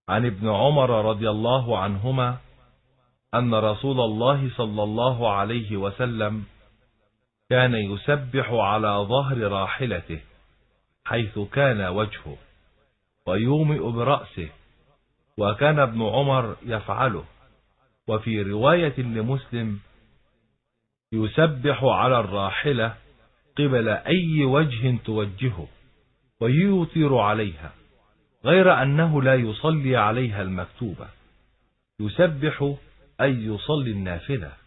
عن ابن عمر رضي الله عنهما أن رسول الله صلى الله عليه وسلم كان يسبح على ظهر راحلته حيث كان وجهه ويومئ برأسه، وكان ابن عمر يفعله. وفي رواية لمسلم: يسبح على الراحلة قبل أي وجه توجهه ويوتر عليها، غير أنه لا يصلي عليها المكتوبة. يسبح أي يصلي النافلة.